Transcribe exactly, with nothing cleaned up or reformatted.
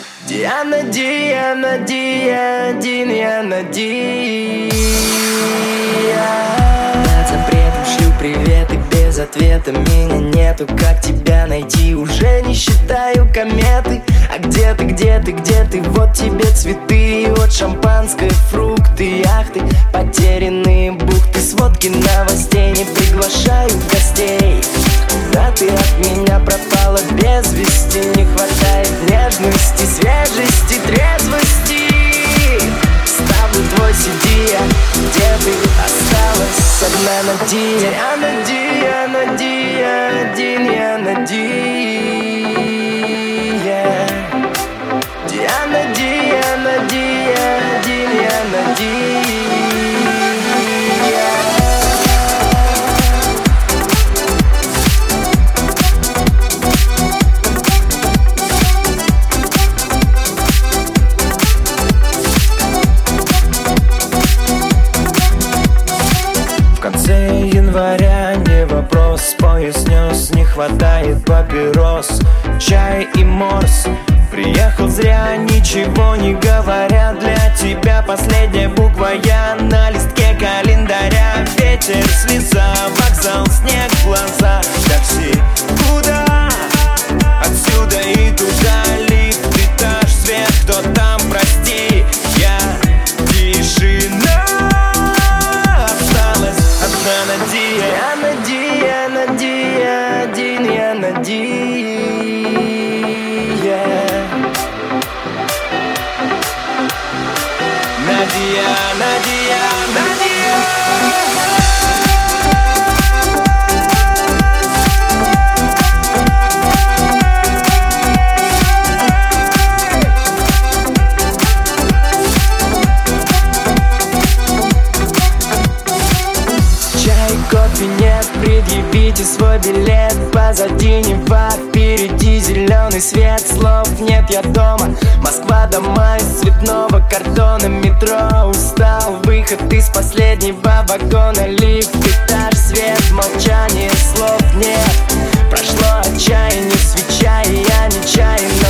Диана, Диана, Диадин, я Надия. Запретом шлю привет и без ответа. Меня нету, как тебя найти? Уже не считаю кометы. А где ты, где ты, где ты? Вот тебе цветы, вот шампанское, фрукты, яхты, потерянные бухты, сводки новостей. Не приглашаю гостей. Да ты от меня пропала без вести. Не хватает нежности, свежести, трезвости. Ставлю твой си ди, где ты осталась одна Надия. Диана, Диана, Диадин, я Надия. Диана, Диана, Диадин, я Надия. В конце января не вопрос, поезд снес, не хватает папирос, чай и морс. Приехал зря, ничего не говоря. Для тебя последняя буква я на листке календаря. Ветер, слеза, вокзал, снег в глаза. Такси, куда? Отсюда и туда. Лифт, этаж, свет, кто там, прости. Я тишина. Осталась одна Надия. Я Надия, Надия, один я Надия. Надия, Надия, Надия. Чай, кофе нет, предъявите свой билет. Позади Нева, впереди зеленый свет. Слов нет, я дома. Москва, дома из цветного картона. Метро, устал, выход из последнего вагона. Лифт, этаж, свет, молчание, слов нет. Прошло отчаяние, свеча, и я нечаянно